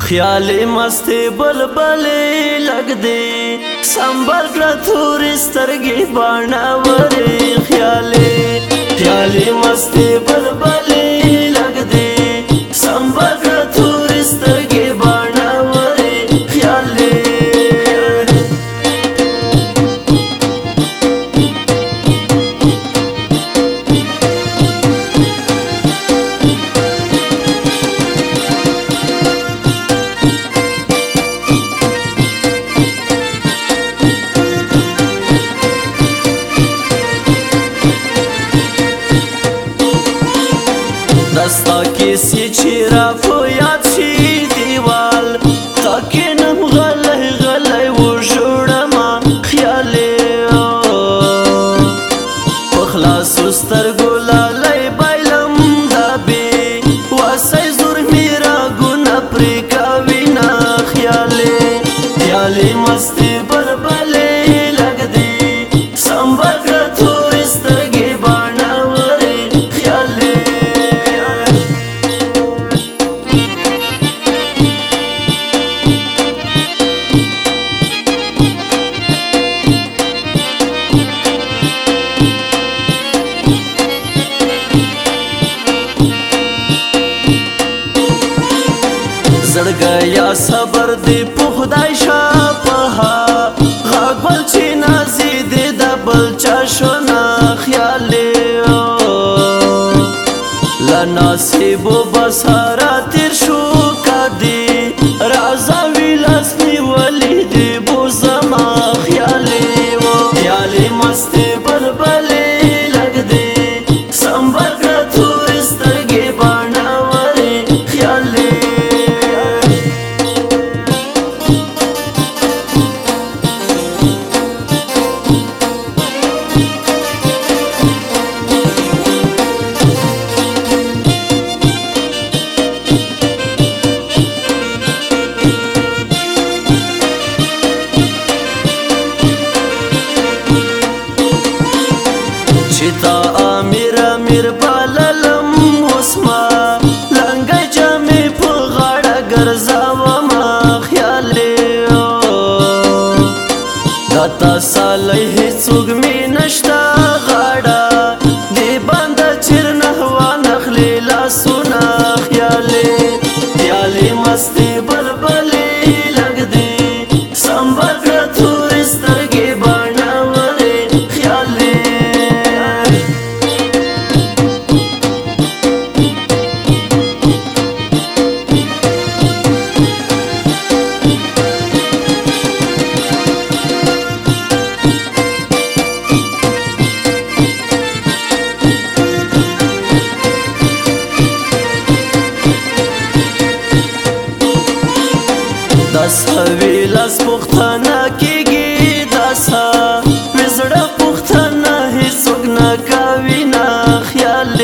خیال مستی بلبلی لگ دی سنبل کړه تورې سترګې باناورې خیال مستی بلبلی لگ دی سنبل کړه تورې سترګې باناورې خیال دستا کسی چی را په یاد شي دیوال تاکینم غلی و جوړما خیالې په خلاصو سترګو لالی بایلم دابې واسې زور میرا ګونه پرې کاوینه خیالې مستي بلبلې لګ دی سنبل کړه تورې سترګې باناورې خیالې زړګیا صبر دی په خدای شاپها غاګل چې نازي دی د بل چا شونه خیالې لا نصیب بسارا تیر شو کدی رازا ویلاس نیولې دی بو زما خیالې مستی بلبلې لګ دی سنبل کړه تورې سترګې باناورې خیالې چتا امیر باللم وسما لنګي جامې په غاړه ګرځاوما خیالې دتا سالې هیڅوګ می نشتا غاړه دی باندې چرنه هوا نخلې لاسونه خیالې مستی بلبلې لګ دی سنبل کړه تورې سترګې باناورې خیالې داسه ویلاس پختانه کېږي داسه وزړه پختانه هیڅوک نه کوي نه خیال